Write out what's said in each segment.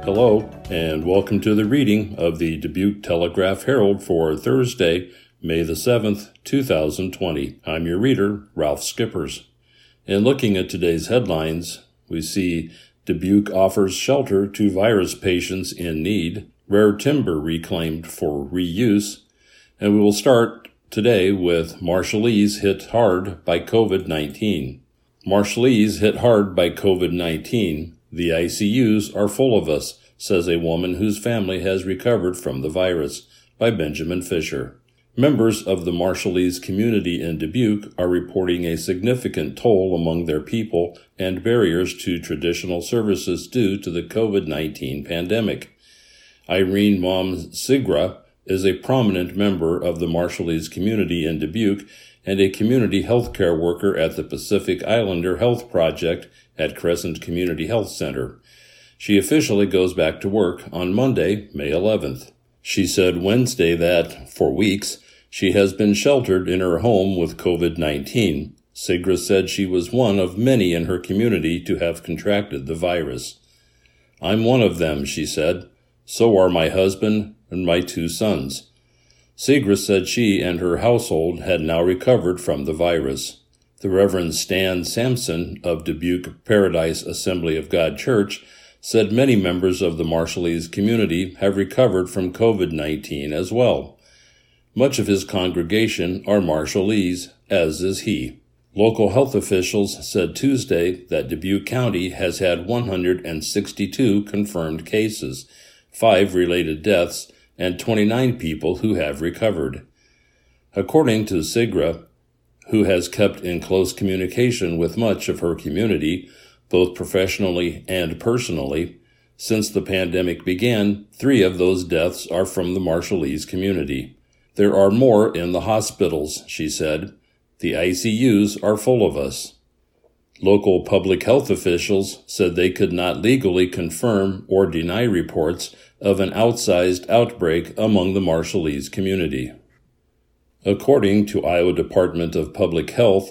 Hello, and welcome to the reading of the Dubuque Telegraph-Herald for Thursday, May the 7th, 2020. I'm your reader, Ralph Skippers. In looking at today's headlines, we see Dubuque offers shelter to virus patients in need, rare timber reclaimed for reuse, and we will start today with Marshallese hit hard by COVID-19. Marshallese hit hard by COVID-19. The ICUs are full of us, says a woman whose family has recovered from the virus, by Benjamin Fisher. Members of the Marshallese community in Dubuque are reporting a significant toll among their people and barriers to traditional services due to the COVID-19 pandemic. Irene Mom Sigra is a prominent member of the Marshallese community in Dubuque and a community health care worker at the Pacific Islander Health Project at Crescent Community Health Center. She officially goes back to work on Monday, May 11th. She said Wednesday that, for weeks, she has been sheltered in her home with COVID-19. Sigra said she was one of many in her community to have contracted the virus. "I'm one of them," she said. "So are my husband and my 2 sons." Sigra said she and her household had now recovered from the virus. The Reverend Stan Sampson of Dubuque Paradise Assembly of God Church said many members of the Marshallese community have recovered from COVID-19 as well. Much of his congregation are Marshallese, as is he. Local health officials said Tuesday that Dubuque County has had 162 confirmed cases, 5 related deaths, and 29 people who have recovered. According to Sigra, who has kept in close communication with much of her community, both professionally and personally, since the pandemic began, 3 of those deaths are from the Marshallese community. "There are more in the hospitals," she said. "The ICUs are full of us." Local public health officials said they could not legally confirm or deny reports of an outsized outbreak among the Marshallese community. According to Iowa Department of Public Health,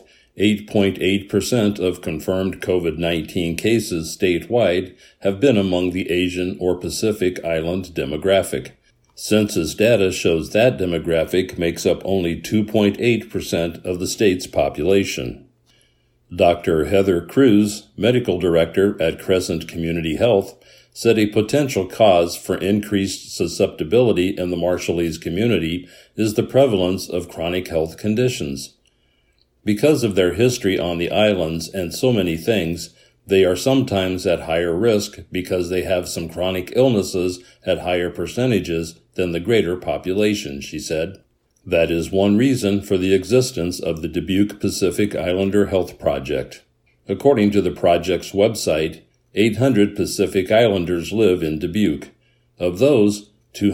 8.8% of confirmed COVID-19 cases statewide have been among the Asian or Pacific Island demographic. Census data shows that demographic makes up only 2.8% of the state's population. Dr. Heather Cruz, medical director at Crescent Community Health, said a potential cause for increased susceptibility in the Marshallese community is the prevalence of chronic health conditions. Because of their history on the islands and so many things, they are sometimes at higher risk because they have some chronic illnesses at higher percentages than the greater population, she said. That is one reason for the existence of the Dubuque Pacific Islander Health Project. According to the project's website, 800 Pacific Islanders live in Dubuque. Of those,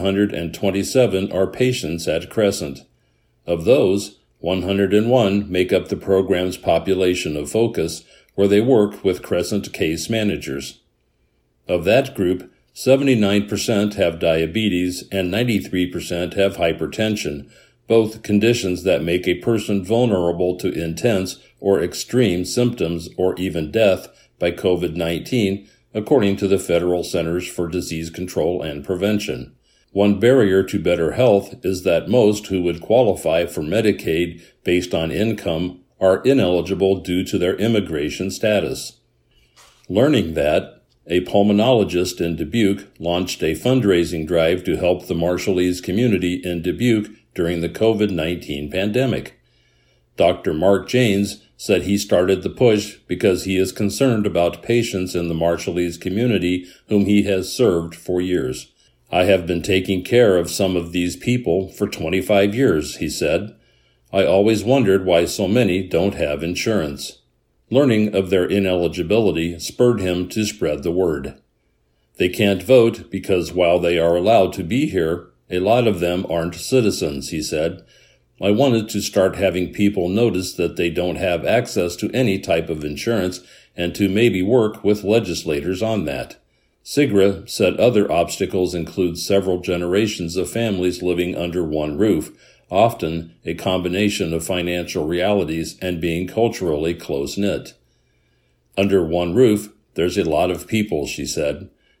227 are patients at Crescent. Of those, 101 make up the program's population of focus, where they work with Crescent case managers. Of that group, 79% have diabetes and 93% have hypertension, both conditions that make a person vulnerable to intense or extreme symptoms or even death by COVID-19, according to the Federal Centers for Disease Control and Prevention. One barrier to better health is that most who would qualify for Medicaid based on income are ineligible due to their immigration status. Learning that, a pulmonologist in Dubuque launched a fundraising drive to help the Marshallese community in Dubuque during the COVID-19 pandemic. Dr. Mark Janes said he started the push because he is concerned about patients in the Marshallese community whom he has served for years. "I have been taking care of some of these people for 25 years, he said. "I always wondered why so many don't have insurance." Learning of their ineligibility spurred him to spread the word. "They can't vote because while they are allowed to be here, a lot of them aren't citizens," he said. "I wanted to start having people notice that they don't have access to any type of insurance and to maybe work with legislators on that." Sigra said other obstacles include several generations of families living under one roof, often a combination of financial realities and being culturally close-knit. "Under one roof, there's a lot of people," she said.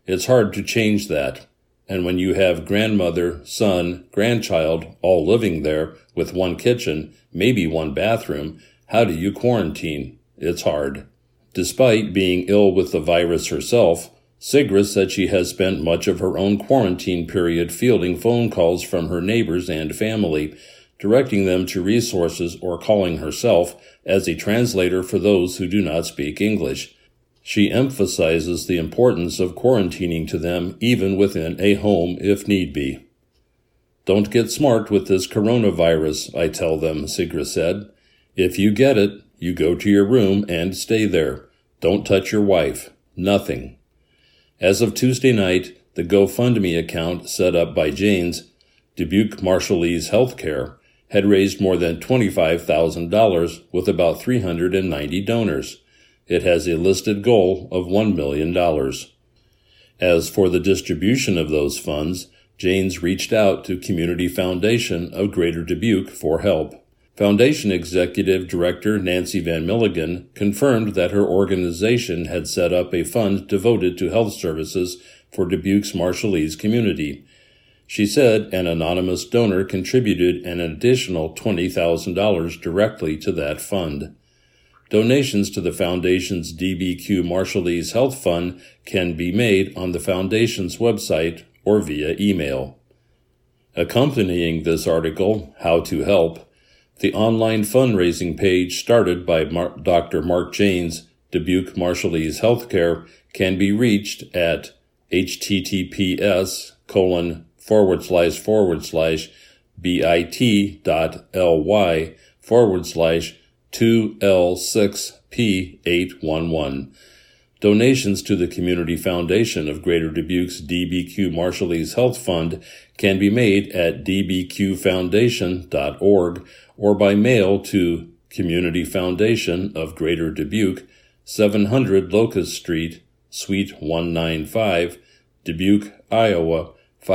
It's hard to change that. And when you have grandmother, son, grandchild all living there with one kitchen, maybe one bathroom, how do you quarantine? It's hard. Despite being ill with the virus herself, Sigrist said she has spent much of her own quarantine period fielding phone calls from her neighbors and family, directing them to resources or calling herself as a translator for those who do not speak English. She emphasizes the importance of quarantining to them even within a home if need be. Don't get smart with this coronavirus, I tell them, Sigrist said. If you get it, you go to your room and stay there. Don't touch your wife. Nothing. As of Tuesday night, the GoFundMe account set up by Jane's, Dubuque Marshallese Healthcare, had raised more than $25,000 with about 390 donors. It has a listed goal of $1 million. As for the distribution of those funds, Jane's reached out to Community Foundation of Greater Dubuque for help. Foundation Executive Director Nancy Van Milligan confirmed that her organization had set up a fund devoted to health services for Dubuque's Marshallese community. She said an anonymous donor contributed an additional $20,000 directly to that fund. Donations to the Foundation's DBQ Marshallese Health Fund can be made on the Foundation's website or via email. Accompanying this article, How to Help, the online fundraising page started by Dr. Mark Janes, Dubuque Marshallese Healthcare, can be reached at https://bit.ly/2L6P811. Donations to the Community Foundation of Greater Dubuque's DBQ Marshallese Health Fund can be made at dbqfoundation.org or by mail to Community Foundation of Greater Dubuque, 700 Locust Street, Suite 195, Dubuque, Iowa,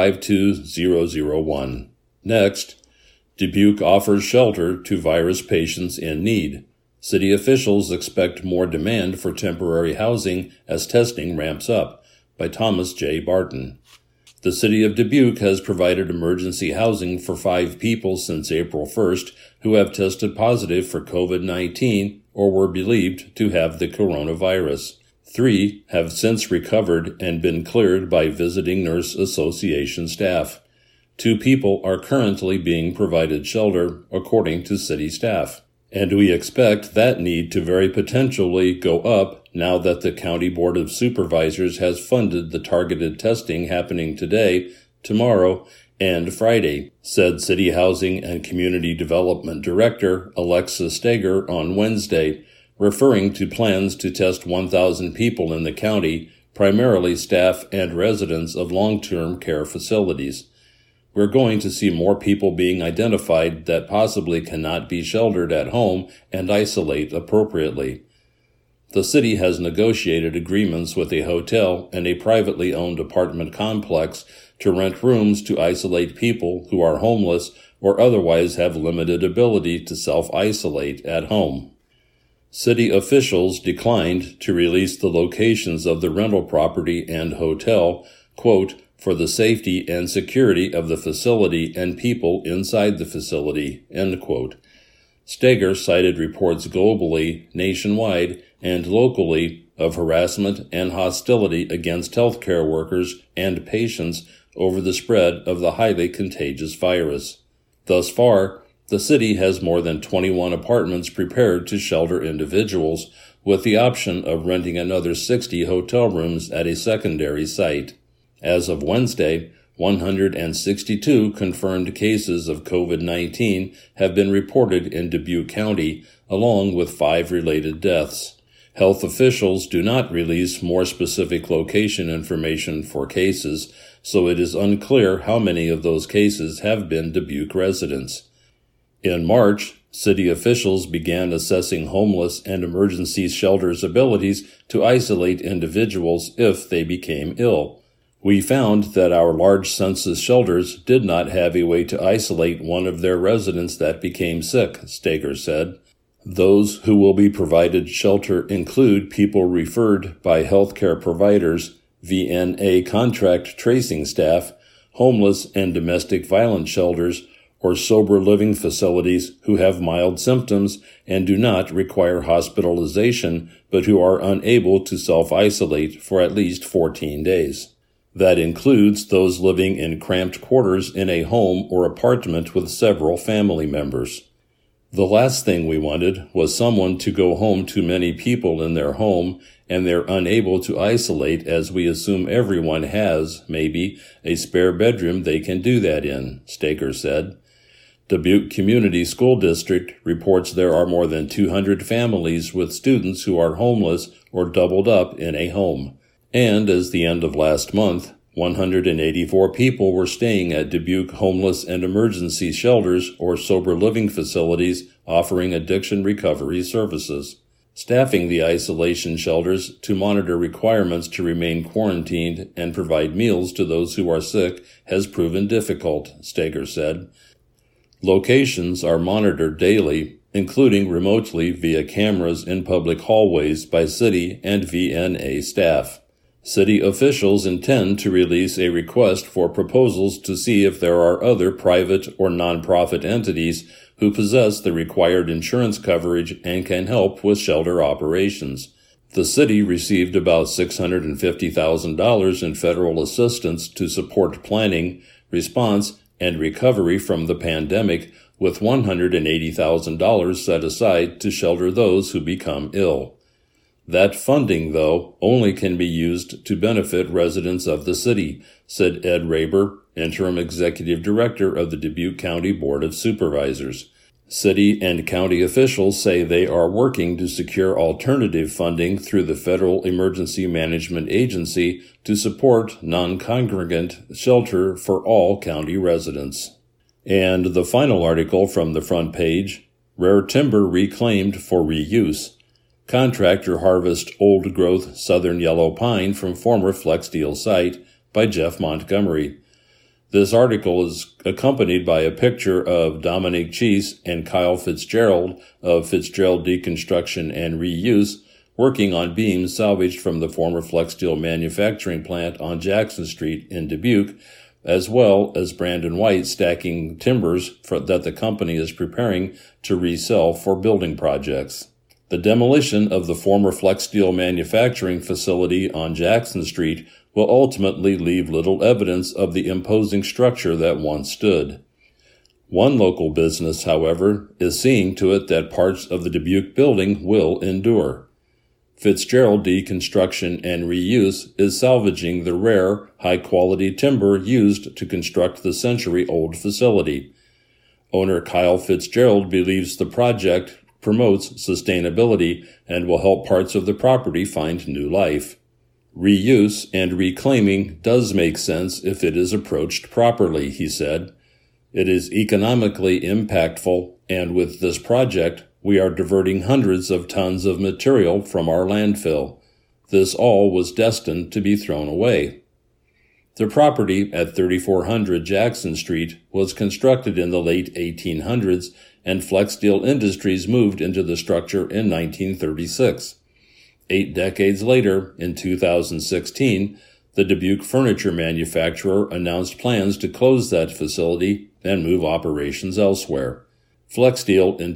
52001. Next, Dubuque offers shelter to virus patients in need. City officials expect more demand for temporary housing as testing ramps up, by Thomas J. Barton. The City of Dubuque has provided emergency housing for 5 people since April 1st who have tested positive for COVID-19 or were believed to have the coronavirus. 3 have since recovered and been cleared by Visiting Nurse Association staff. 2 people are currently being provided shelter, according to city staff. And we expect that need to very potentially go up now that the County Board of Supervisors has funded the targeted testing happening today, tomorrow, and Friday, said City Housing and Community Development Director Alexa Steger on Wednesday, referring to plans to test 1,000 people in the county, primarily staff and residents of long-term care facilities. We're going to see more people being identified that possibly cannot be sheltered at home and isolate appropriately. The city has negotiated agreements with a hotel and a privately owned apartment complex to rent rooms to isolate people who are homeless or otherwise have limited ability to self-isolate at home. City officials declined to release the locations of the rental property and hotel, quote, for the safety and security of the facility and people inside the facility, end quote. Steger cited reports globally, nationwide, and locally of harassment and hostility against healthcare workers and patients over the spread of the highly contagious virus. Thus far, the city has more than 21 apartments prepared to shelter individuals, with the option of renting another 60 hotel rooms at a secondary site. As of Wednesday, 162 confirmed cases of COVID-19 have been reported in Dubuque County, along with 5 related deaths. Health officials do not release more specific location information for cases, so it is unclear how many of those cases have been Dubuque residents. In March, city officials began assessing homeless and emergency shelters' abilities to isolate individuals if they became ill. We found that our large census shelters did not have a way to isolate one of their residents that became sick, Steger said. Those who will be provided shelter include people referred by healthcare providers, VNA contract tracing staff, homeless and domestic violence shelters, or sober living facilities who have mild symptoms and do not require hospitalization but who are unable to self-isolate for at least 14 days. That includes those living in cramped quarters in a home or apartment with several family members. The last thing we wanted was someone to go home to many people in their home and they're unable to isolate, as we assume everyone has, maybe, a spare bedroom they can do that in, Staker said. Dubuque Community School District reports there are more than 200 families with students who are homeless or doubled up in a home. And as the end of last month, 184 people were staying at Dubuque homeless and emergency shelters or sober living facilities offering addiction recovery services. Staffing the isolation shelters to monitor requirements to remain quarantined and provide meals to those who are sick has proven difficult, Staker said. Locations are monitored daily, including remotely via cameras in public hallways by city and VNA staff. City officials intend to release a request for proposals to see if there are other private or nonprofit entities who possess the required insurance coverage and can help with shelter operations. The city received about $650,000 in federal assistance to support planning, response, and recovery from the pandemic, with $180,000 set aside to shelter those who become ill. That funding, though, only can be used to benefit residents of the city, said Ed Raber, interim executive director of the Dubuque County Board of Supervisors. City and county officials say they are working to secure alternative funding through the Federal Emergency Management Agency to support non-congregant shelter for all county residents. And the final article from the front page, Rare Timber Reclaimed for Reuse. Contractor harvest old-growth southern yellow pine from former Flexsteel site, by Jeff Montgomery. This article is accompanied by a picture of Dominic Cheese and Kyle Fitzgerald of Fitzgerald Deconstruction and Reuse working on beams salvaged from the former Flexsteel manufacturing plant on Jackson Street in Dubuque, as well as Brandon White stacking timbers that the company is preparing to resell for building projects. The demolition of the former Flexsteel manufacturing facility on Jackson Street will ultimately leave little evidence of the imposing structure that once stood. One local business, however, is seeing to it that parts of the Dubuque building will endure. Fitzgerald Deconstruction and Reuse is salvaging the rare, high-quality timber used to construct the century-old facility. Owner Kyle Fitzgerald believes the project promotes sustainability and will help parts of the property find new life. Reuse and reclaiming does make sense if it is approached properly, he said. It is economically impactful, and with this project, we are diverting hundreds of tons of material from our landfill. This all was destined to be thrown away. The property at 3400 Jackson Street was constructed in the late 1800s, and Flexsteel Industries moved into the structure in 1936. 8 decades later, in 2016, the Dubuque furniture manufacturer announced plans to close that facility and move operations elsewhere. Flexsteel in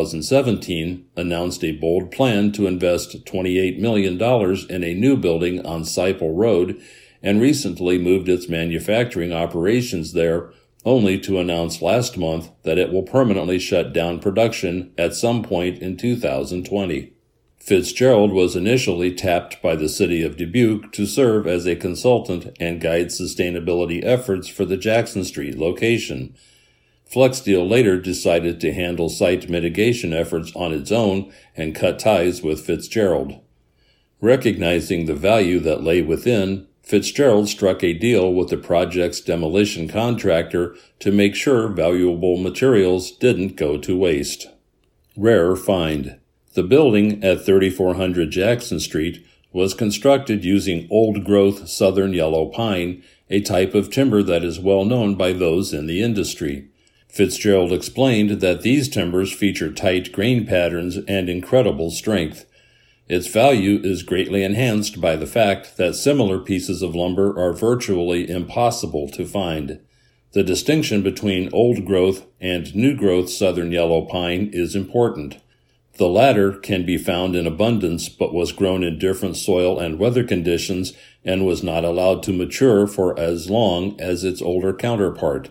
2017 announced a bold plan to invest $28 million in a new building on Seipel Road and recently moved its manufacturing operations there, only to announce last month that it will permanently shut down production at some point in 2020. Fitzgerald was initially tapped by the city of Dubuque to serve as a consultant and guide sustainability efforts for the Jackson Street location. Flexsteel later decided to handle site mitigation efforts on its own and cut ties with Fitzgerald. Recognizing the value that lay within, Fitzgerald struck a deal with the project's demolition contractor to make sure valuable materials didn't go to waste. Rare find. The building at 3400 Jackson Street was constructed using old-growth southern yellow pine, a type of timber that is well known by those in the industry. Fitzgerald explained that these timbers feature tight grain patterns and incredible strength. Its value is greatly enhanced by the fact that similar pieces of lumber are virtually impossible to find. The distinction between old-growth and new-growth southern yellow pine is important. The latter can be found in abundance but was grown in different soil and weather conditions and was not allowed to mature for as long as its older counterpart.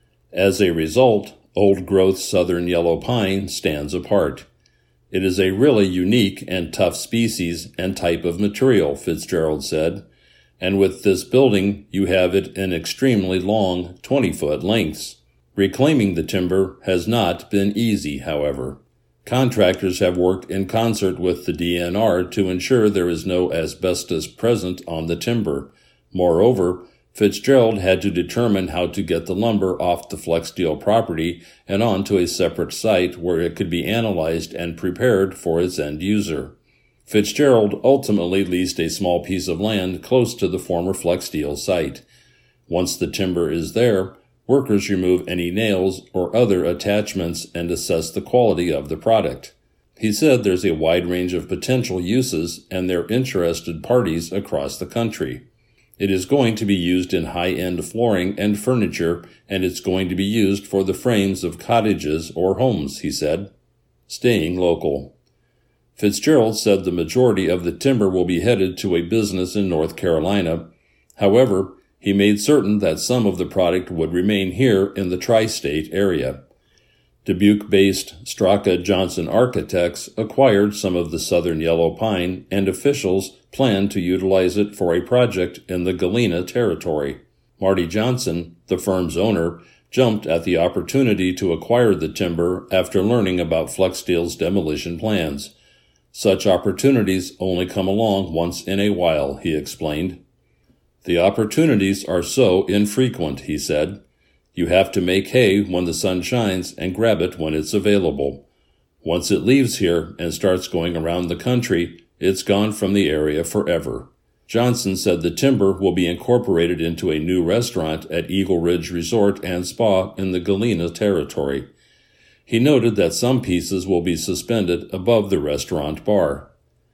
As a result, old-growth southern yellow pine stands apart. It is a really unique and tough species and type of material, Fitzgerald said, and with this building you have it in extremely long 20-foot lengths. Reclaiming the timber has not been easy, however. Contractors have worked in concert with the DNR to ensure there is no asbestos present on the timber. Moreover, Fitzgerald had to determine how to get the lumber off the Flexsteel property and onto a separate site where it could be analyzed and prepared for its end user. Fitzgerald ultimately leased a small piece of land close to the former Flexsteel site. Once the timber is there, workers remove any nails or other attachments and assess the quality of the product. He said there's a wide range of potential uses and they're interested parties across the country. It is going to be used in high-end flooring and furniture, and it's going to be used for the frames of cottages or homes, he said. Staying local. Fitzgerald said the majority of the timber will be headed to a business in North Carolina. However, he made certain that some of the product would remain here in the tri-state area. Dubuque-based Straka Johnson Architects acquired some of the southern yellow pine, and officials plan to utilize it for a project in the Galena territory. Marty Johnson, the firm's owner, jumped at the opportunity to acquire the timber after learning about Flexsteel's demolition plans. Such opportunities only come along once in a while, he explained. The opportunities are so infrequent, he said. You have to make hay when the sun shines and grab it when it's available. Once it leaves here and starts going around the country, it's gone from the area forever. Johnson said the timber will be incorporated into a new restaurant at Eagle Ridge Resort and Spa in the Galena territory. He noted that some pieces will be suspended above the restaurant bar.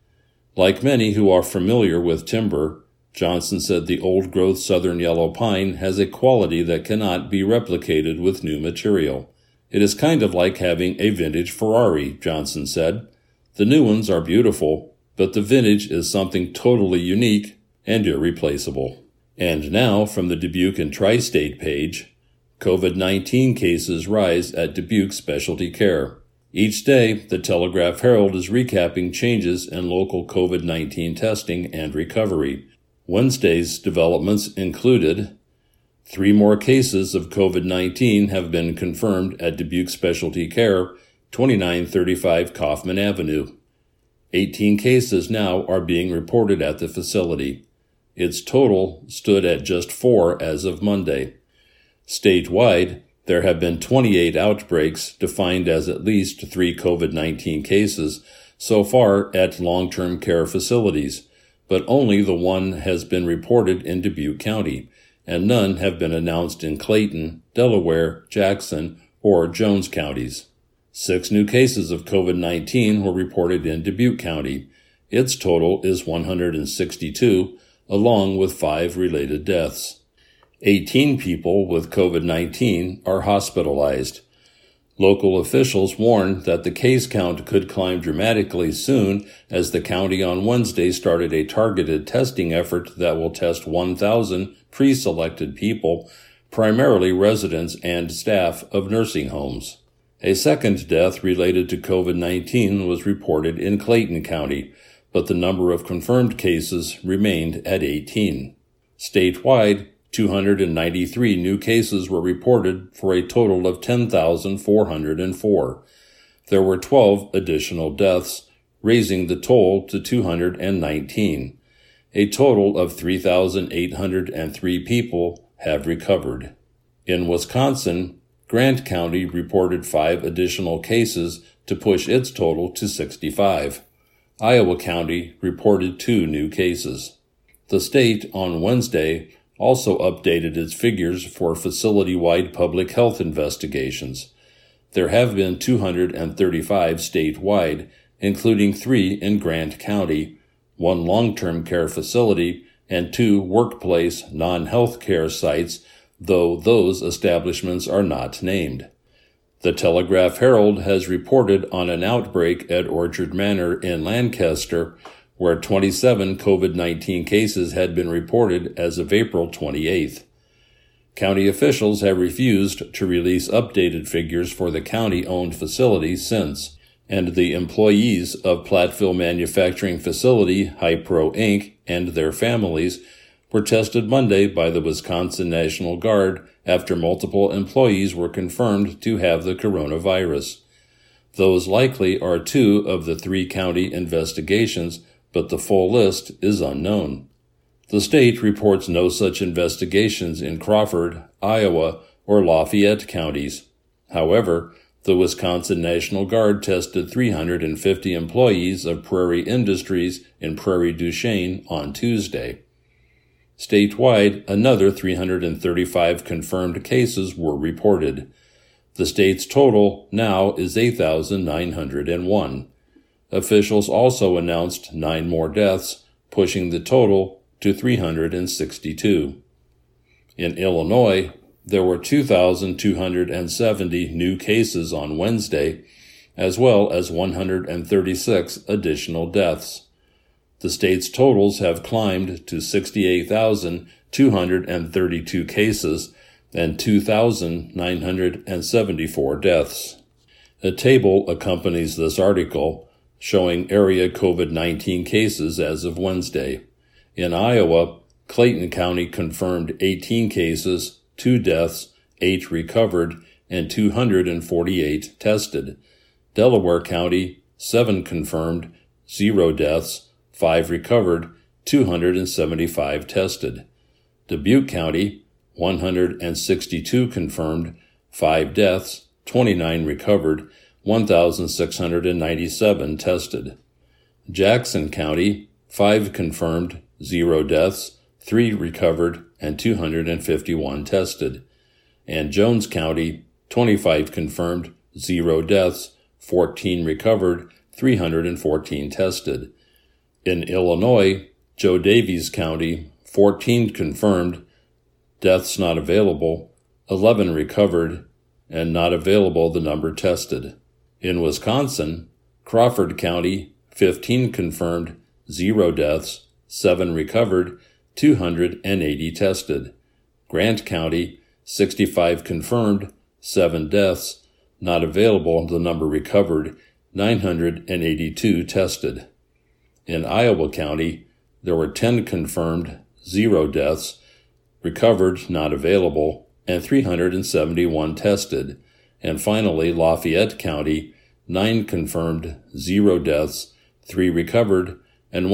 Like many who are familiar with timber, Johnson said the old-growth southern yellow pine has a quality that cannot be replicated with new material. It is kind of like having a vintage Ferrari, Johnson said. The new ones are beautiful, but the vintage is something totally unique and irreplaceable. And now, from the Dubuque and Tri-State page, COVID-19 cases rise at Dubuque Specialty Care. Each day, the Telegraph-Herald is recapping changes in local COVID-19 testing and recovery. Wednesday's developments included 3 more cases of COVID-19 have been confirmed at Dubuque Specialty Care, 2935 Kaufman Avenue. 18 cases now are being reported at the facility. Its total stood at just 4 as of Monday. Statewide, there have been 28 outbreaks defined as at least 3 COVID-19 cases so far at long-term care facilities, but only the one has been reported in Dubuque County, and none have been announced in Clayton, Delaware, Jackson, or Jones counties. 6 new cases of COVID-19 were reported in Dubuque County. Its total is 162, along with 5 related deaths. 18 people with COVID-19 are hospitalized. Local officials warned that the case count could climb dramatically soon as the county on Wednesday started a targeted testing effort that will test 1,000 pre-selected people, primarily residents and staff of nursing homes. A second death related to COVID-19 was reported in Clayton County, but the number of confirmed cases remained at 18. Statewide, 293 new cases were reported for a total of 10,404. There were 12 additional deaths, raising the toll to 219. A total of 3,803 people have recovered. In Wisconsin, Grant County reported 5 additional cases to push its total to 65. Iowa County reported 2 new cases. The state, on Wednesday, also updated its figures for facility-wide public health investigations. There have been 235 statewide, including 3 in Grant County, 1 long-term care facility, and 2 workplace non-health care sites, though those establishments are not named. The Telegraph-Herald has reported on an outbreak at Orchard Manor in Lancaster, where 27 COVID-19 cases had been reported as of April 28th. County officials have refused to release updated figures for the county-owned facility since, and the employees of Platteville Manufacturing Facility, Hypro Inc., and their families were tested Monday by the Wisconsin National Guard after multiple employees were confirmed to have the coronavirus. Those likely are 2 of the 3 county investigations, but the full list is unknown. The state reports no such investigations in Crawford, Iowa, or Lafayette counties. However, the Wisconsin National Guard tested 350 employees of Prairie Industries in Prairie du Chien on Tuesday. Statewide, another 335 confirmed cases were reported. The state's total now is 8,901. Officials also announced 9 more deaths, pushing the total to 362. In Illinois, there were 2,270 new cases on Wednesday, as well as 136 additional deaths. The state's totals have climbed to 68,232 cases and 2,974 deaths. A table accompanies this article showing area COVID-19 cases as of Wednesday. In Iowa, Clayton County confirmed 18 cases, 2 deaths, 8 recovered, and 248 tested. Delaware County, 7 confirmed, 0 deaths, 5 recovered, 275 tested. Dubuque County, 162 confirmed, 5 deaths, 29 recovered, 1,697 tested. Jackson County, 5 confirmed, 0 deaths, 3 recovered, and 251 tested. And Jones County, 25 confirmed, 0 deaths, 14 recovered, 314 tested. In Illinois, Joe Daviess County, 14 confirmed, deaths not available, 11 recovered, and not available the number tested. In Wisconsin, Crawford County, 15 confirmed, 0 deaths, 7 recovered, 280 tested. Grant County, 65 confirmed, 7 deaths, not available the number recovered, 982 tested. In Iowa County, there were 10 confirmed, 0 deaths, recovered, not available, and 371 tested. And finally, Lafayette County, 9 confirmed, 0 deaths, 3 recovered, and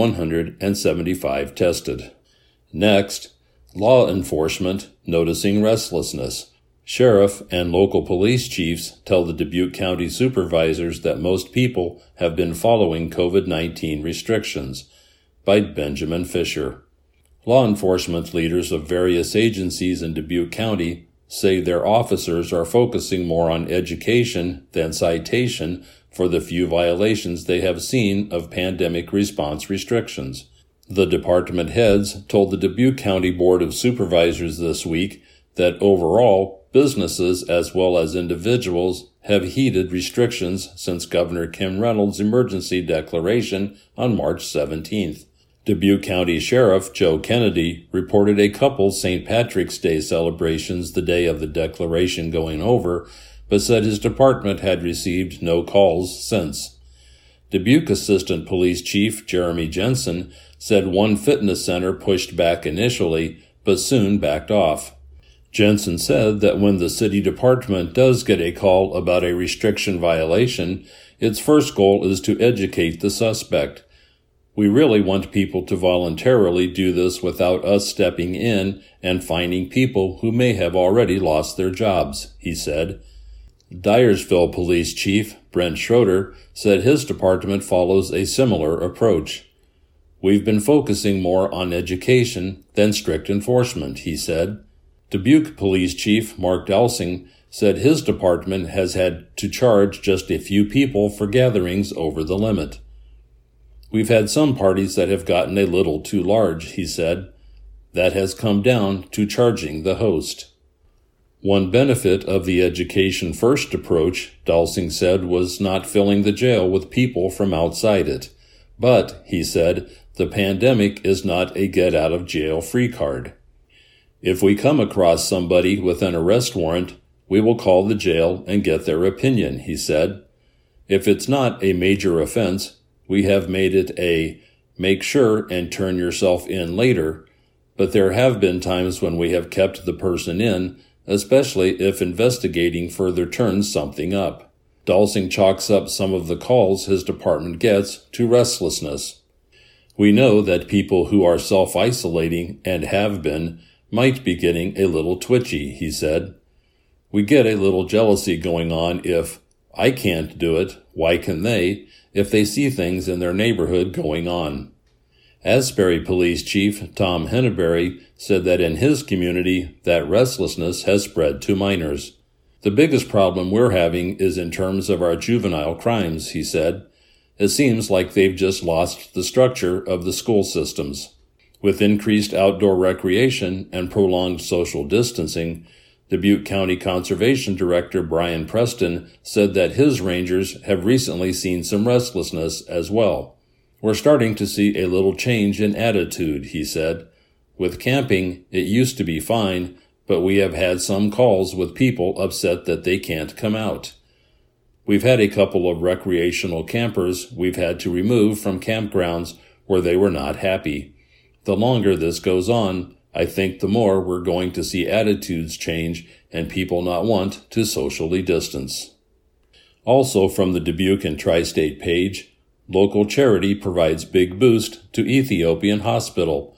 175 tested. Next, law enforcement noticing restlessness. Sheriff and local police chiefs tell the Dubuque County supervisors that most people have been following COVID-19 restrictions. By Benjamin Fisher. Law enforcement leaders of various agencies in Dubuque County say their officers are focusing more on education than citation for the few violations they have seen of pandemic response restrictions. The department heads told the Dubuque County Board of Supervisors this week that overall, businesses as well as individuals have heeded restrictions since Governor Kim Reynolds' emergency declaration on March 17th. Dubuque County Sheriff Joe Kennedy reported a couple St. Patrick's Day celebrations the day of the declaration going over, but said his department had received no calls since. Dubuque Assistant Police Chief Jeremy Jensen said one fitness center pushed back initially, but soon backed off. Jensen said that when the city department does get a call about a restriction violation, its first goal is to educate the suspect. We really want people to voluntarily do this without us stepping in and finding people who may have already lost their jobs, he said. Dyersville Police Chief Brent Schroeder said his department follows a similar approach. We've been focusing more on education than strict enforcement, he said. Dubuque Police Chief Mark Delsing said his department has had to charge just a few people for gatherings over the limit. "We've had some parties that have gotten a little too large," he said. "That has come down to charging the host." One benefit of the Education First approach, Dalsing said, was not filling the jail with people from outside it. But, he said, the pandemic is not a get-out-of-jail-free card. "If we come across somebody with an arrest warrant, we will call the jail and get their opinion," he said. "If it's not a major offense, we have made it a make sure and turn yourself in later, but there have been times when we have kept the person in, especially if investigating further turns something up." Dalsing chalks up some of the calls his department gets to restlessness. "We know that people who are self-isolating and have been might be getting a little twitchy," he said. "We get a little jealousy going on if I can't do it, why can they, if they see things in their neighborhood going on." Asbury Police Chief Tom Henneberry said that in his community, that restlessness has spread to minors. "The biggest problem we're having is in terms of our juvenile crimes," he said. "It seems like they've just lost the structure of the school systems." With increased outdoor recreation and prolonged social distancing, Dubuque County Conservation Director Brian Preston said that his rangers have recently seen some restlessness as well. "We're starting to see a little change in attitude," he said. "With camping, it used to be fine, but we have had some calls with people upset that they can't come out. We've had a couple of recreational campers we've had to remove from campgrounds where they were not happy. The longer this goes on, I think the more we're going to see attitudes change and people not want to socially distance." Also from the Dubuque and Tri-State page, local charity provides big boost to Ethiopian hospital.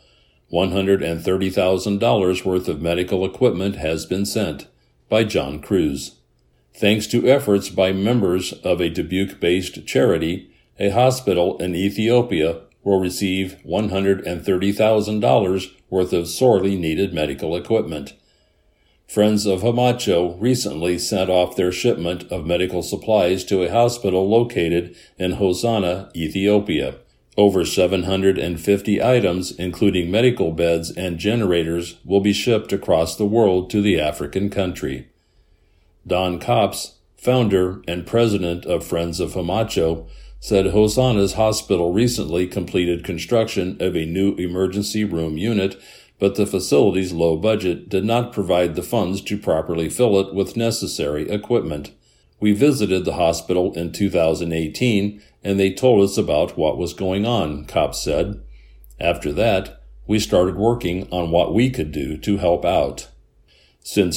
$130,000 worth of medical equipment has been sent, by John Cruz. Thanks to efforts by members of a Dubuque-based charity, a hospital in Ethiopia will receive $130,000 worth of sorely needed medical equipment. Friends of Hamacho recently sent off their shipment of medical supplies to a hospital located in Hosanna, Ethiopia. Over 750 items, including medical beds and generators, will be shipped across the world to the African country. Don Copps, founder and president of Friends of Hamacho, said Hosanna's hospital recently completed construction of a new emergency room unit, but the facility's low budget did not provide the funds to properly fill it with necessary equipment. "We visited the hospital in 2018, and they told us about what was going on," Copps said. "After that, we started working on what we could do to help out." Since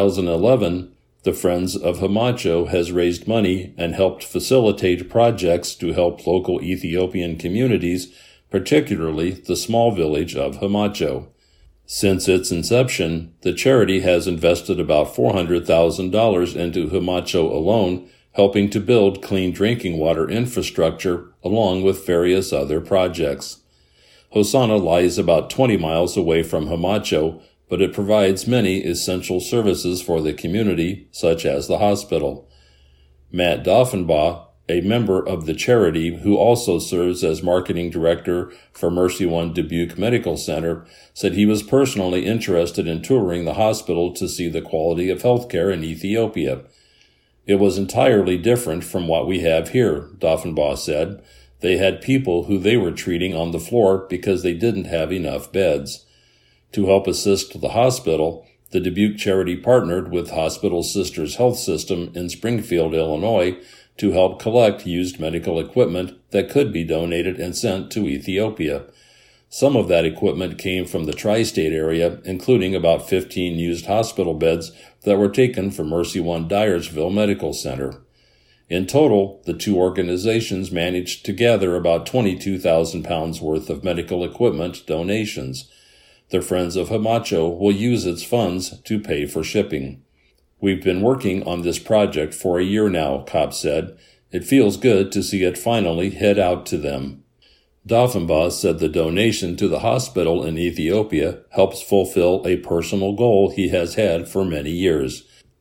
2011, the Friends of Hamacho has raised money and helped facilitate projects to help local Ethiopian communities, particularly the small village of Hamacho. Since its inception, the charity has invested about $400,000 into Hamacho alone, helping to build clean drinking water infrastructure along with various other projects. Hosanna lies about 20 miles away from Hamacho, but it provides many essential services for the community, such as the hospital. Matt Doffenbaugh, a member of the charity who also serves as marketing director for Mercy One Dubuque Medical Center, said he was personally interested in touring the hospital to see the quality of healthcare in Ethiopia. "It was entirely different from what we have here," Doffenbaugh said. "They had people who they were treating on the floor because they didn't have enough beds." To help assist the hospital, the Dubuque charity partnered with Hospital Sisters Health System in Springfield, Illinois, to help collect used medical equipment that could be donated and sent to Ethiopia. Some of that equipment came from the tri-state area, including about 15 used hospital beds that were taken from Mercy One Dyersville Medical Center. In total, the two organizations managed to gather about 22,000 pounds worth of medical equipment donations. The Friends of Hamacho will use its funds to pay for shipping. "We've been working on this project for a year now," Copps said. "It feels good to see it finally head out to them." Doffenbaugh said the donation to the hospital in Ethiopia helps fulfill a personal goal he has had for many years.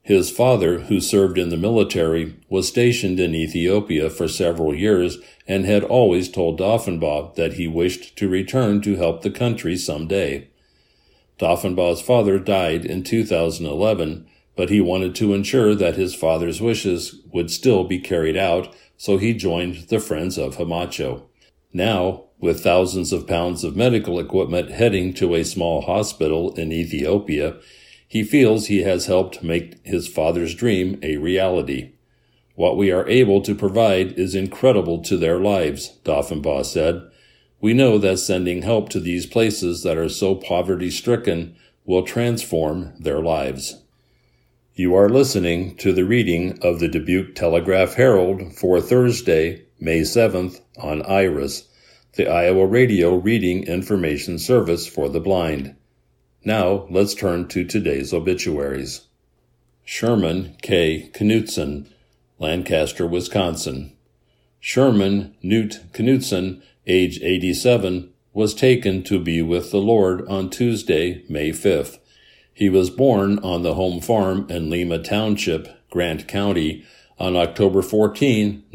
His father, who served in the military, was stationed in Ethiopia for several years and had always told Diefenbaugh that he wished to return to help the country someday. Diefenbaugh's father died in 2011, but he wanted to ensure that his father's wishes would still be carried out, so he joined the Friends of Hamacho. Now, with thousands of pounds of medical equipment heading to a small hospital in Ethiopia, he feels he has helped make his father's dream a reality. What we are able to provide is incredible to their lives, Diefenbaugh said. We know that sending help to these places that are so poverty-stricken will transform their lives. You are listening to the reading of the Dubuque Telegraph-Herald for Thursday, May 7th on IRIS, the Iowa Radio Reading Information Service for the Blind. Now, let's turn to today's obituaries. Sherman K. Knutson, Lancaster, Wisconsin. Sherman Newt Knutson, age 87, was taken to be with the Lord on Tuesday, May 5th. He was born on the home farm in Lima Township, Grant County, on October 14,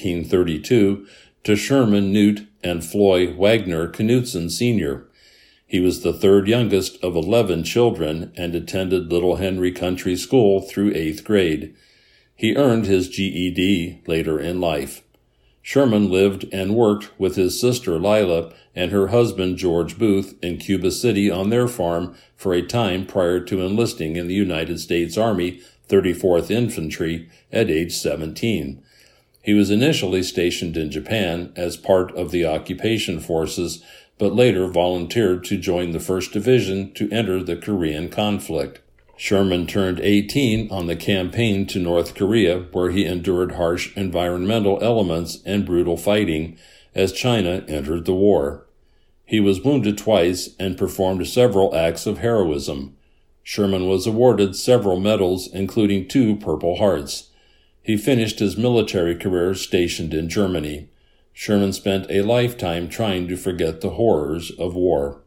1932, to Sherman Newt and Floy Wagner Knutson Sr. He was the third youngest of 11 children and attended Little Henry Country School through 8th grade. He earned his GED later in life. Sherman lived and worked with his sister Lila and her husband George Booth in Cuba City on their farm for a time prior to enlisting in the United States Army 34th Infantry at age 17. He was initially stationed in Japan as part of the occupation forces, but later volunteered to join the 1st Division to enter the Korean conflict. Sherman turned 18 on the campaign to North Korea, where he endured harsh environmental elements and brutal fighting as China entered the war. He was wounded twice and performed several acts of heroism. Sherman was awarded several medals, including 2 Purple Hearts. He finished his military career stationed in Germany. Sherman spent a lifetime trying to forget the horrors of war.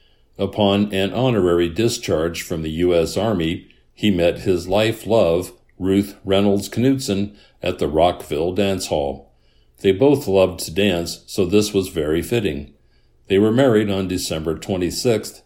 Upon an honorary discharge from the U.S. Army, he met his life love, Ruth Reynolds Knutson, at the Rockville Dance Hall. They both loved to dance, so this was very fitting. They were married on December 26,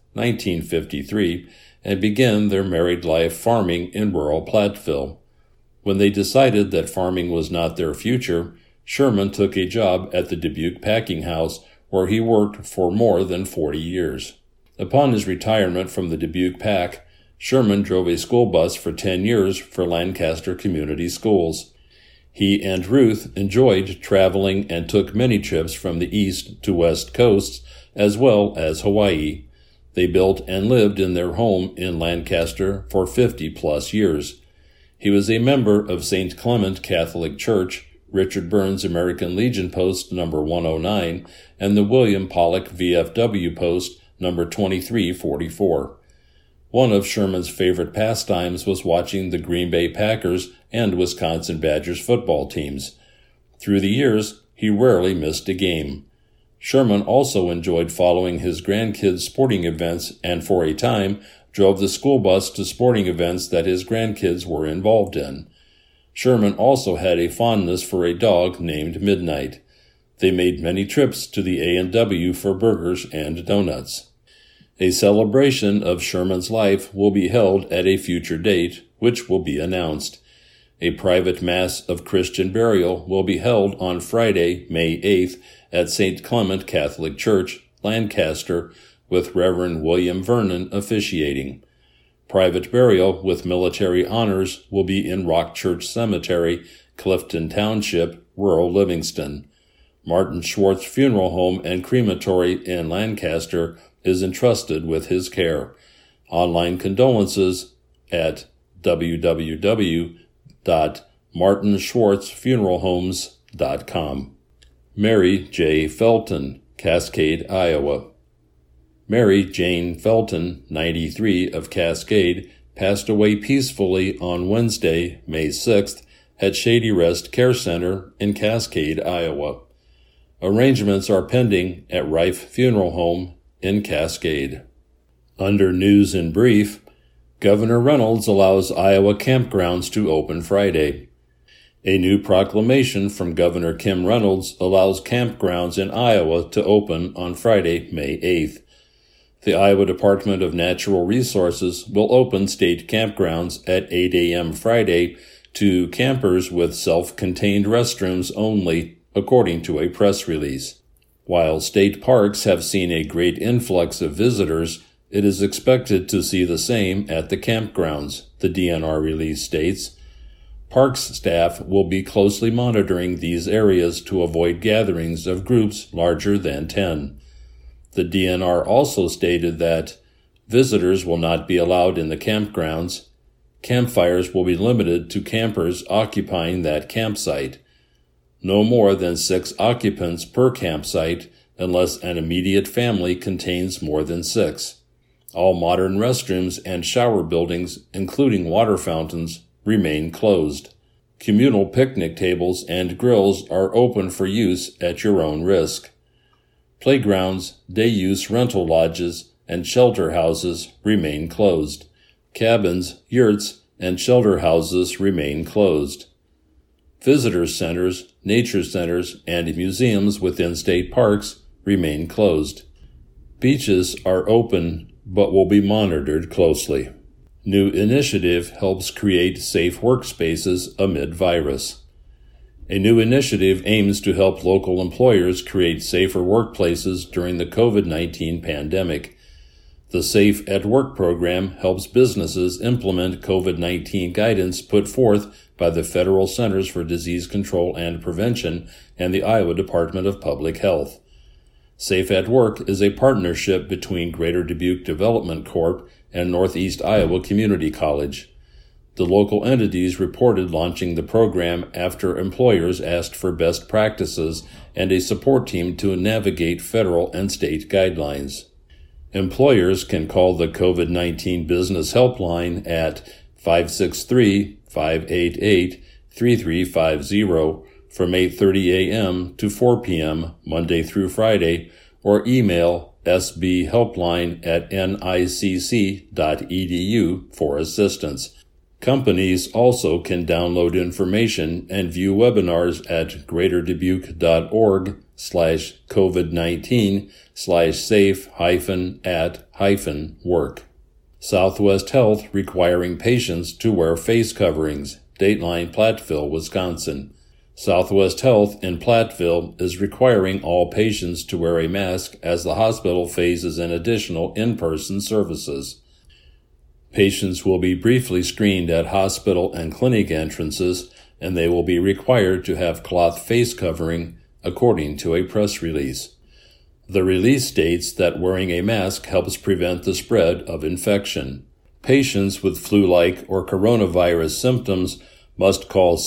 1953, and began their married life farming in rural Platteville. When they decided that farming was not their future, Sherman took a job at the Dubuque Packing House, where he worked for more than 40 years. Upon his retirement from the Dubuque Pack, Sherman drove a school bus for 10 years for Lancaster Community Schools. He and Ruth enjoyed traveling and took many trips from the east to west coasts, as well as Hawaii. They built and lived in their home in Lancaster for 50-plus years. He was a member of St. Clement Catholic Church, Richard Burns American Legion Post No. 109, and the William Pollock VFW Post No. 2344. One of Sherman's favorite pastimes was watching the Green Bay Packers and Wisconsin Badgers football teams. Through the years, he rarely missed a game. Sherman also enjoyed following his grandkids' sporting events and, for a time, drove the school bus to sporting events that his grandkids were involved in. Sherman also had a fondness for a dog named Midnight. They made many trips to the A&W for burgers and donuts. A celebration of Sherman's life will be held at a future date, which will be announced. A private Mass of Christian burial will be held on Friday, May 8th, at St. Clement Catholic Church, Lancaster, with Reverend William Vernon officiating. Private burial with military honors will be in Rock Church Cemetery, Clifton Township, rural Livingston. Martin Schwartz Funeral Home and Crematory in Lancaster is entrusted with his care. Online condolences at www.martinschwartzfuneralhomes.com. Mary J. Felton, Cascade, Iowa. Mary Jane Felton, 93, of Cascade, passed away peacefully on Wednesday, May 6th, at Shady Rest Care Center in Cascade, Iowa. Arrangements are pending at Rife Funeral Home in Cascade. Under News in Brief, Governor Reynolds allows Iowa campgrounds to open Friday. A new proclamation from Governor Kim Reynolds allows campgrounds in Iowa to open on Friday, May 8th. The Iowa Department of Natural Resources will open state campgrounds at 8 a.m. Friday to campers with self-contained restrooms only, according to a press release. While state parks have seen a great influx of visitors, it is expected to see the same at the campgrounds, the DNR release states. Parks staff will be closely monitoring these areas to avoid gatherings of groups larger than 10. The DNR also stated that visitors will not be allowed in the campgrounds. Campfires will be limited to campers occupying that campsite. No more than 6 occupants per campsite unless an immediate family contains more than 6. All modern restrooms and shower buildings, including water fountains, remain closed. Communal picnic tables and grills are open for use at your own risk. Playgrounds, day-use rental lodges, and shelter houses remain closed. Cabins, yurts, and shelter houses remain closed. Visitor centers, nature centers, and museums within state parks remain closed. Beaches are open but will be monitored closely. New initiative helps create safe workspaces amid virus. A new initiative aims to help local employers create safer workplaces during the COVID-19 pandemic. The Safe at Work program helps businesses implement COVID-19 guidance put forth by the Federal Centers for Disease Control and Prevention and the Iowa Department of Public Health. Safe at Work is a partnership between Greater Dubuque Development Corp. And Northeast Iowa Community College. The local entities reported launching the program after employers asked for best practices and a support team to navigate federal and state guidelines. Employers can call the COVID-19 Business Helpline at 563-588-3350 from 8:30 a.m. to 4 p.m. Monday through Friday, or email sbhelpline@nicc.edu for assistance. Companies also can download information and view webinars at greaterdubuque.org/covid19/safe-at-work. Southwest Health requiring patients to wear face coverings. Dateline, Platteville, Wisconsin. Southwest Health in Platteville is requiring all patients to wear a mask as the hospital phases in additional in-person services. Patients will be briefly screened at hospital and clinic entrances, and they will be required to have cloth face covering, according to a press release. The release states that wearing a mask helps prevent the spread of infection. Patients with flu-like or coronavirus symptoms must call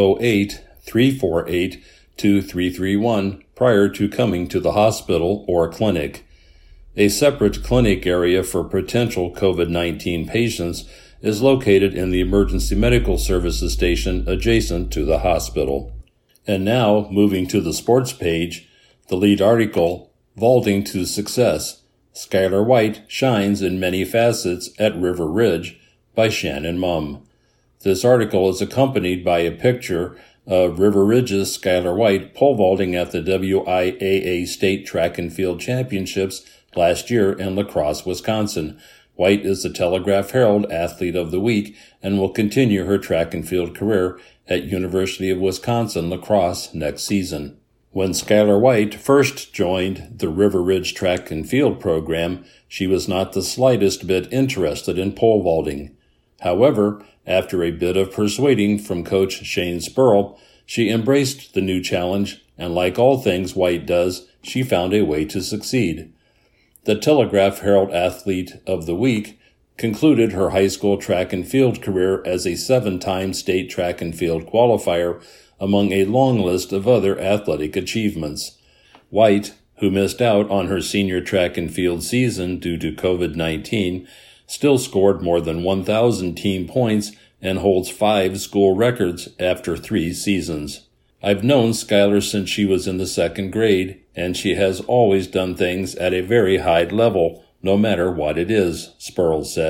608-348-2331 prior to coming to the hospital or clinic. A separate clinic area for potential COVID-19 patients is located in the Emergency Medical Services station adjacent to the hospital. And now, moving to the sports page, the lead article, Vaulting to Success, Skylar White Shines in Many Facets at River Ridge, by Shannon Mumm. This article is accompanied by a picture of River Ridge's Skylar White pole vaulting at the WIAA State Track and Field Championships last year in La Crosse, Wisconsin. White is the Telegraph-Herald Athlete of the Week and will continue her track and field career at University of Wisconsin-La Crosse next season. When Skylar White first joined the River Ridge Track and Field program, she was not the slightest bit interested in pole vaulting. However, after a bit of persuading from Coach Shane Spurl, she embraced the new challenge, and like all things White does, she found a way to succeed. The Telegraph-Herald Athlete of the Week concluded her high school track and field career as a 7-time state track and field qualifier among a long list of other athletic achievements. White, who missed out on her senior track and field season due to COVID-19, still scored more than 1,000 team points and holds 5 school records after 3 seasons. I've known Skylar since she was in the 2nd grade, and she has always done things at a very high level, no matter what it is, Spurl said.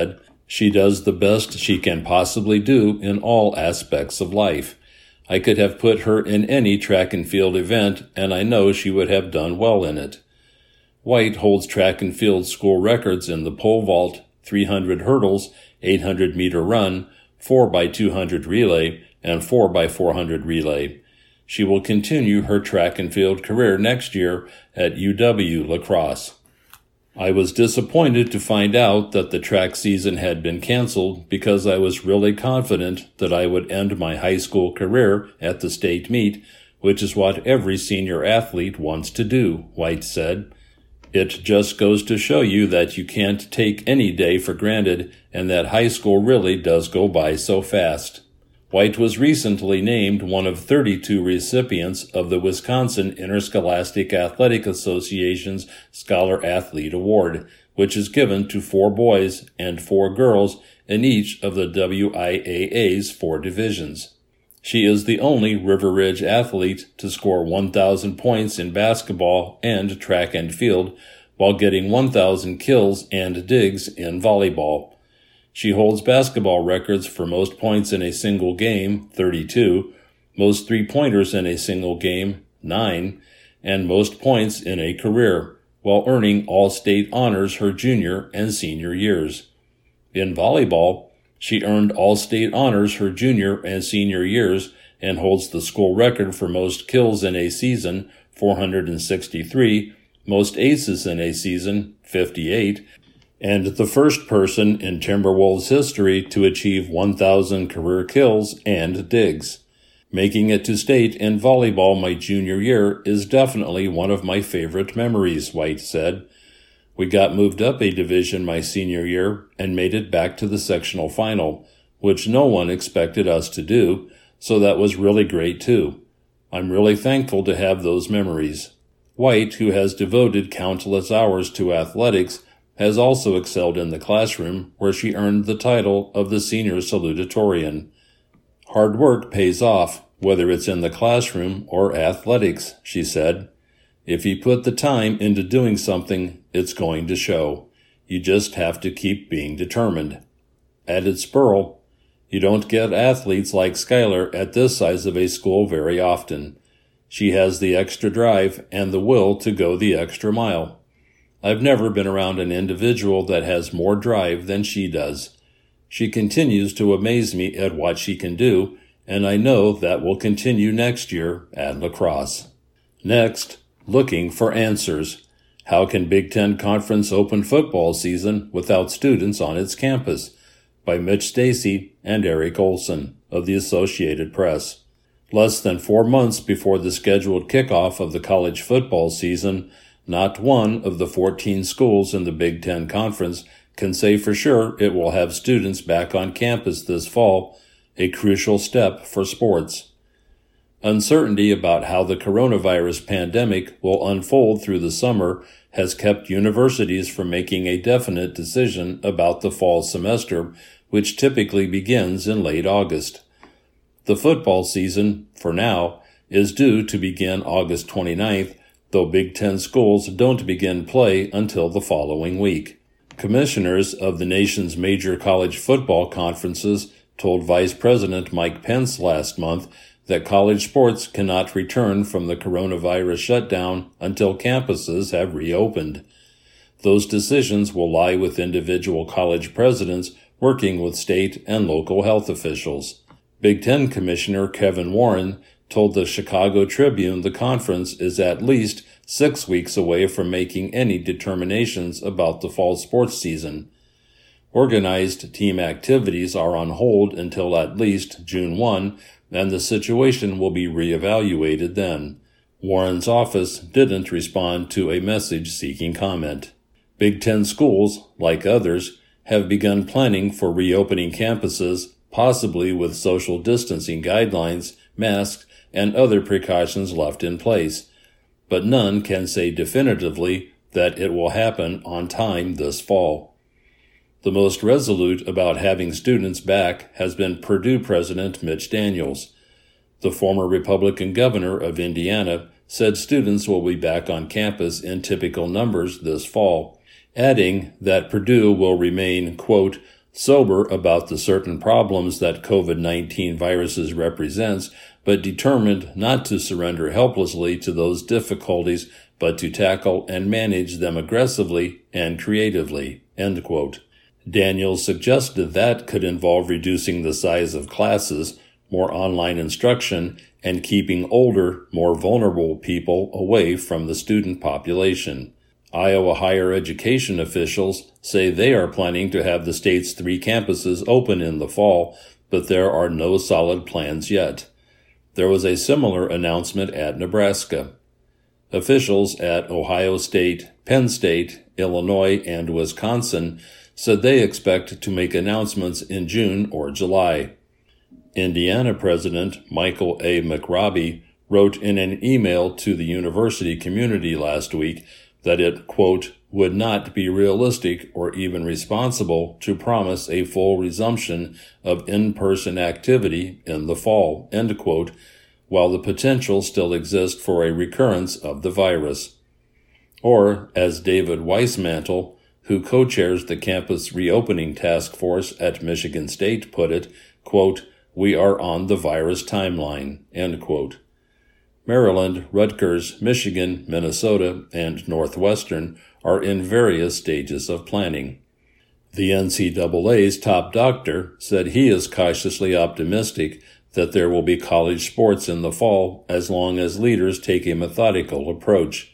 She does the best she can possibly do in all aspects of life. I could have put her in any track and field event, and I know she would have done well in it. White holds track and field school records in the pole vault, 300 hurdles, 800-meter run, 4x200 relay, and 4x400 relay. She will continue her track and field career next year at UW-La Crosse. I was disappointed to find out that the track season had been canceled because I was really confident that I would end my high school career at the state meet, which is what every senior athlete wants to do, White said. It just goes to show you that you can't take any day for granted and that high school really does go by so fast. White was recently named one of 32 recipients of the Wisconsin Interscholastic Athletic Association's Scholar Athlete Award, which is given to 4 boys and 4 girls in each of the WIAA's 4 divisions. She is the only River Ridge athlete to score 1,000 points in basketball and track and field, while getting 1,000 kills and digs in volleyball. She holds basketball records for most points in a single game, 32, most three-pointers in a single game, 9, and most points in a career, while earning all-state honors her junior and senior years. In volleyball, she earned all-state honors her junior and senior years and holds the school record for most kills in a season, 463, most aces in a season, 58, and the first person in Timberwolves history to achieve 1,000 career kills and digs. Making it to state in volleyball my junior year is definitely one of my favorite memories, White said. We got moved up a division my senior year and made it back to the sectional final, which no one expected us to do, so that was really great too. I'm really thankful to have those memories. White, who has devoted countless hours to athletics, has also excelled in the classroom, where she earned the title of the Senior Salutatorian. Hard work pays off, whether it's in the classroom or athletics, she said. If you put the time into doing something, it's going to show. You just have to keep being determined. Added Spurl, you don't get athletes like Skylar at this size of a school very often. She has the extra drive and the will to go the extra mile. I've never been around an individual that has more drive than she does. She continues to amaze me at what she can do, and I know that will continue next year at La Crosse. Next, looking for answers. How can Big Ten Conference open football season without students on its campus? By Mitch Stacy and Eric Olson of the Associated Press. Less than 4 months before the scheduled kickoff of the college football season, not one of the 14 schools in the Big Ten Conference can say for sure it will have students back on campus this fall, a crucial step for sports. Uncertainty about how the coronavirus pandemic will unfold through the summer has kept universities from making a definite decision about the fall semester, which typically begins in late August. The football season, for now, is due to begin August 29th, though Big Ten schools don't begin play until the following week. Commissioners of the nation's major college football conferences told Vice President Mike Pence last month that college sports cannot return from the coronavirus shutdown until campuses have reopened. Those decisions will lie with individual college presidents working with state and local health officials. Big Ten Commissioner Kevin Warren told the Chicago Tribune the conference is at least 6 weeks away from making any determinations about the fall sports season. Organized team activities are on hold until at least June 1, and the situation will be reevaluated then. Warren's office didn't respond to a message seeking comment. Big Ten schools, like others, have begun planning for reopening campuses, possibly with social distancing guidelines, masks, and other precautions left in place, but none can say definitively that it will happen on time this fall. The most resolute about having students back has been Purdue President Mitch Daniels. The former Republican governor of Indiana said students will be back on campus in typical numbers this fall, adding that Purdue will remain, quote, sober about the certain problems that COVID-19 viruses represents, but determined not to surrender helplessly to those difficulties, but to tackle and manage them aggressively and creatively." End quote. Daniels suggested that could involve reducing the size of classes, more online instruction, and keeping older, more vulnerable people away from the student population. Iowa higher education officials say they are planning to have the state's 3 campuses open in the fall, but there are no solid plans yet. There was a similar announcement at Nebraska. Officials at Ohio State, Penn State, Illinois, and Wisconsin said they expect to make announcements in June or July. Indiana President Michael A. McRobbie wrote in an email to the university community last week that it, quote, would not be realistic or even responsible to promise a full resumption of in-person activity in the fall, end quote, while the potential still exists for a recurrence of the virus. Or, as David Weissmantel, who co-chairs the campus reopening task force at Michigan State, put it, quote, we are on the virus timeline, end quote. Maryland, Rutgers, Michigan, Minnesota, and Northwestern are in various stages of planning. The NCAA's top doctor said he is cautiously optimistic that there will be college sports in the fall as long as leaders take a methodical approach.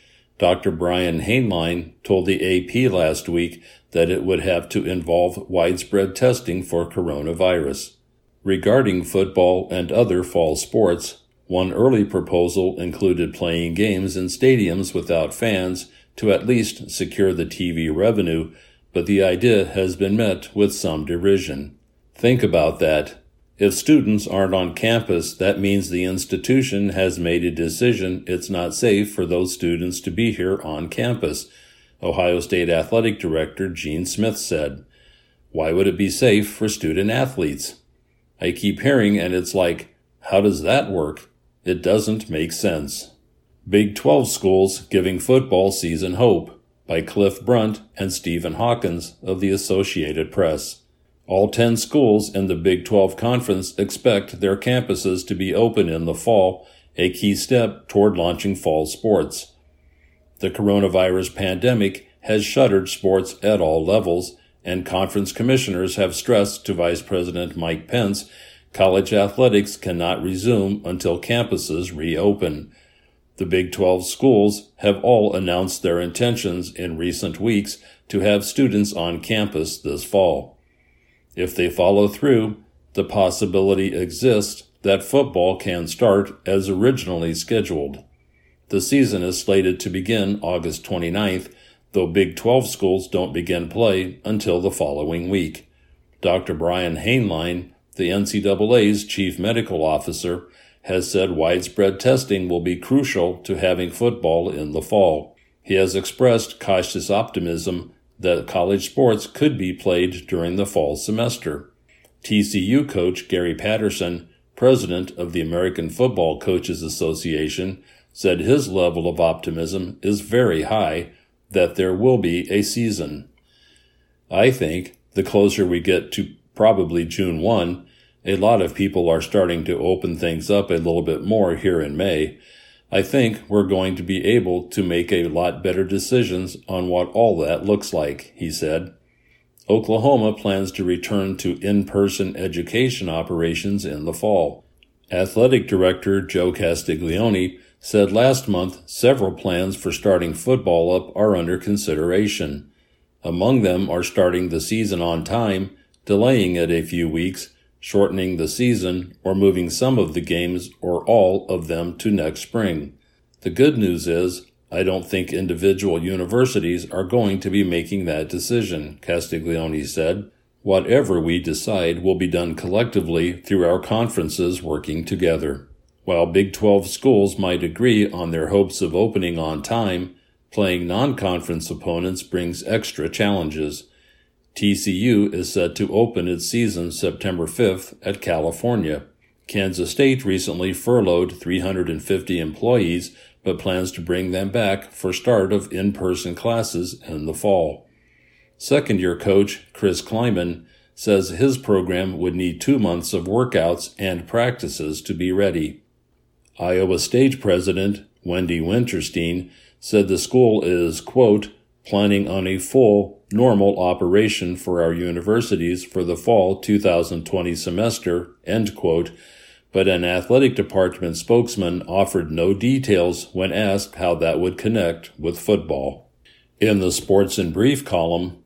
Dr. Brian Hainline told the AP last week that it would have to involve widespread testing for coronavirus. Regarding football and other fall sports, one early proposal included playing games in stadiums without fans to at least secure the TV revenue, but the idea has been met with some derision. Think about that. If students aren't on campus, that means the institution has made a decision it's not safe for those students to be here on campus, Ohio State Athletic Director Gene Smith said. Why would it be safe for student athletes? I keep hearing, and it's like, how does that work? It doesn't make sense. Big 12 Schools Giving Football Season Hope by Cliff Brunt and Stephen Hawkins of the Associated Press. All 10 schools in the Big 12 Conference expect their campuses to be open in the fall, a key step toward launching fall sports. The coronavirus pandemic has shuttered sports at all levels, and conference commissioners have stressed to Vice President Mike Pence college athletics cannot resume until campuses reopen. The Big 12 schools have all announced their intentions in recent weeks to have students on campus this fall. If they follow through, the possibility exists that football can start as originally scheduled. The season is slated to begin August 29th, though Big 12 schools don't begin play until the following week. Dr. Brian Hainline, the NCAA's chief medical officer, has said widespread testing will be crucial to having football in the fall. He has expressed cautious optimism that college sports could be played during the fall semester. TCU coach Gary Patterson, president of the American Football Coaches Association, said his level of optimism is very high that there will be a season. I think the closer we get to probably June 1, a lot of people are starting to open things up a little bit more here in May. I think we're going to be able to make a lot better decisions on what all that looks like, he said. Oklahoma plans to return to in-person education operations in the fall. Athletic Director Joe Castiglione said last month several plans for starting football up are under consideration. Among them are starting the season on time, delaying it a few weeks, shortening the season, or moving some of the games or all of them to next spring. The good news is, I don't think individual universities are going to be making that decision, Castiglione said. Whatever we decide will be done collectively through our conferences working together. While Big 12 schools might agree on their hopes of opening on time, playing non-conference opponents brings extra challenges. TCU is set to open its season September 5th at California. Kansas State recently furloughed 350 employees, but plans to bring them back for start of in-person classes in the fall. Second-year coach Chris Kleiman says his program would need 2 months of workouts and practices to be ready. Iowa State President Wendy Winterstein said the school is, quote, planning on a full, normal operation for our universities for the fall 2020 semester, end quote, but an athletic department spokesman offered no details when asked how that would connect with football. In the Sports in Brief column,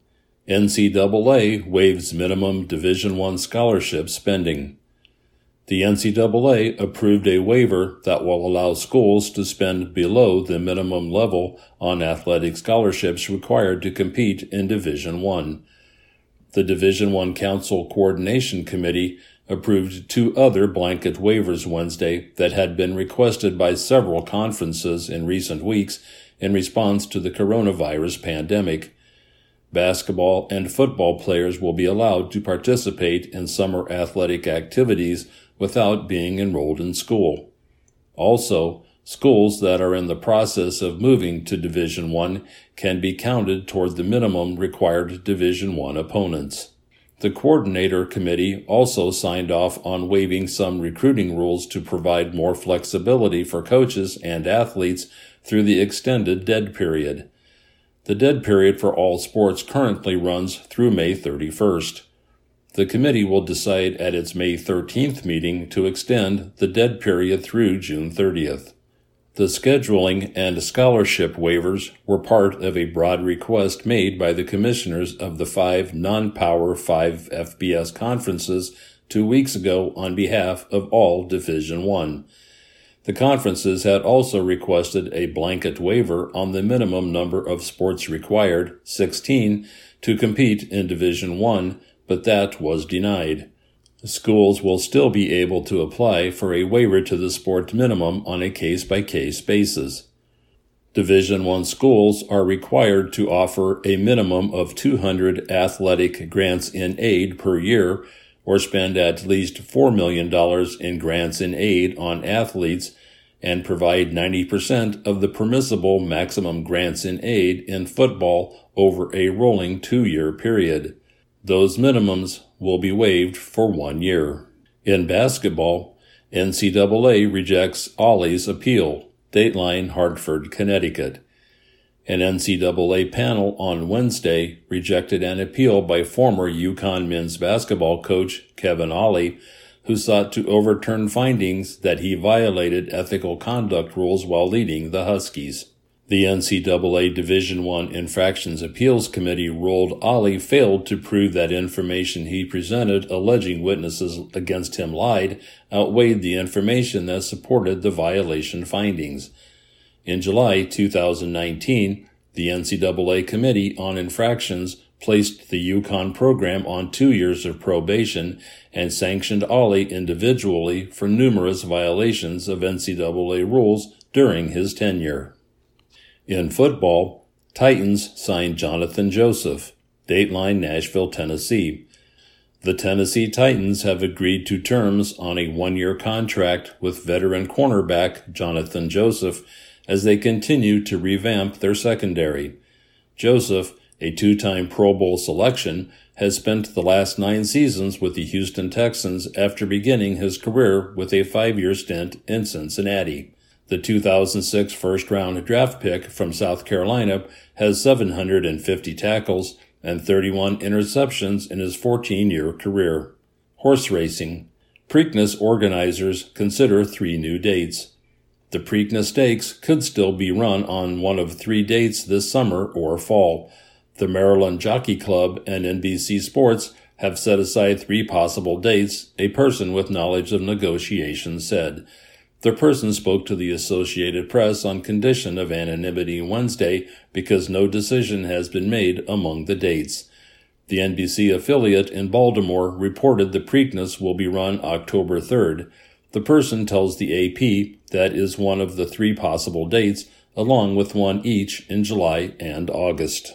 NCAA waives minimum Division I scholarship spending. The NCAA approved a waiver that will allow schools to spend below the minimum level on athletic scholarships required to compete in Division I. The Division I Council Coordination Committee approved 2 other blanket waivers Wednesday that had been requested by several conferences in recent weeks in response to the coronavirus pandemic. Basketball and football players will be allowed to participate in summer athletic activities without being enrolled in school. Also, schools that are in the process of moving to Division I can be counted toward the minimum required Division I opponents. The coordinator committee also signed off on waiving some recruiting rules to provide more flexibility for coaches and athletes through the extended dead period. The dead period for all sports currently runs through May 31st. The committee will decide at its May 13th meeting to extend the dead period through June 30th. The scheduling and scholarship waivers were part of a broad request made by the commissioners of the 5 non-Power 5 FBS conferences 2 weeks ago on behalf of all Division I. The conferences had also requested a blanket waiver on the minimum number of sports required, 16, to compete in Division I, but that was denied. Schools will still be able to apply for a waiver to the sport minimum on a case-by-case basis. Division I schools are required to offer a minimum of 200 athletic grants in aid per year, or spend at least $4 million in grants in aid on athletes, and provide 90% of the permissible maximum grants in aid in football over a rolling 2-year period. Those minimums will be waived for 1 year. In basketball, NCAA rejects Ollie's appeal, Dateline, Hartford, Connecticut. An NCAA panel on Wednesday rejected an appeal by former UConn men's basketball coach Kevin Ollie, who sought to overturn findings that he violated ethical conduct rules while leading the Huskies. The NCAA Division I Infractions Appeals Committee ruled Ollie failed to prove that information he presented alleging witnesses against him lied outweighed the information that supported the violation findings. In July 2019, the NCAA Committee on Infractions placed the UConn program on 2 years of probation and sanctioned Ollie individually for numerous violations of NCAA rules during his tenure. In football, Titans signed Jonathan Joseph, Dateline, Nashville, Tennessee. The Tennessee Titans have agreed to terms on a 1-year contract with veteran cornerback Jonathan Joseph as they continue to revamp their secondary. Joseph, a 2-time Pro Bowl selection, has spent the last 9 seasons with the Houston Texans after beginning his career with a 5-year stint in Cincinnati. The 2006 first-round draft pick from South Carolina has 750 tackles and 31 interceptions in his 14-year career. Horse racing. Preakness organizers consider 3 new dates. The Preakness Stakes could still be run on one of 3 dates this summer or fall. The Maryland Jockey Club and NBC Sports have set aside 3 possible dates, a person with knowledge of negotiations said. The person spoke to the Associated Press on condition of anonymity Wednesday because no decision has been made among the dates. The NBC affiliate in Baltimore reported the Preakness will be run October 3rd. The person tells the AP that is one of the 3 possible dates, along with one each in July and August.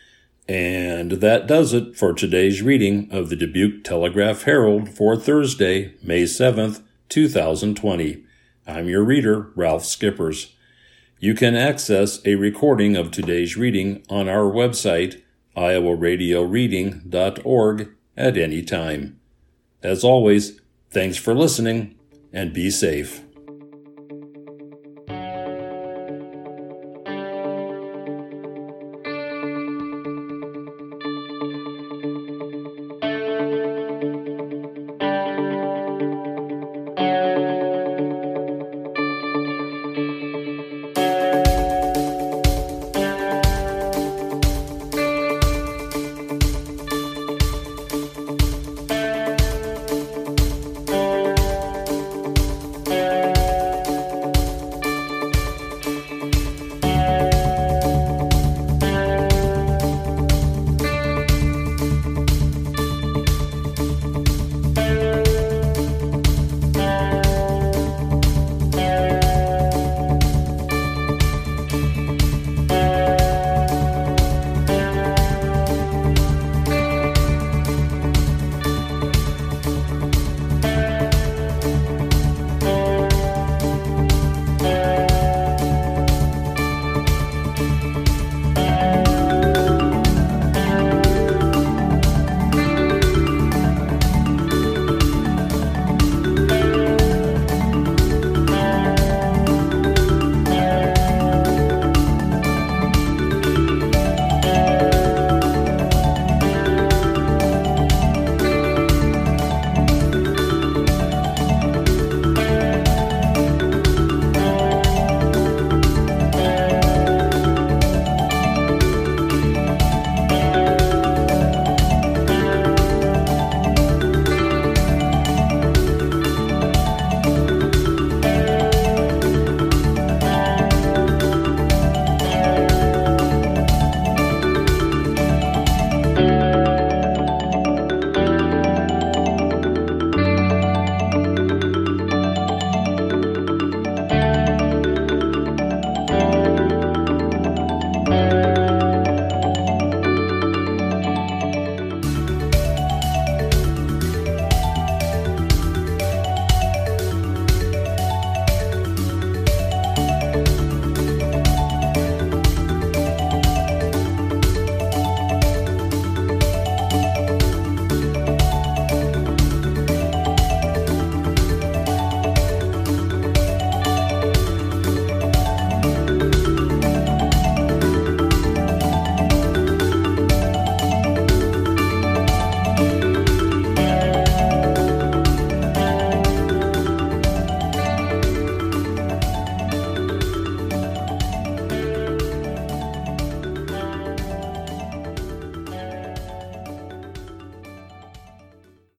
And that does it for today's reading of the Dubuque Telegraph-Herald for Thursday, May 7th, 2020. I'm your reader, Ralph Skippers. You can access a recording of today's reading on our website, iowaradioreading.org, at any time. As always, thanks for listening and be safe.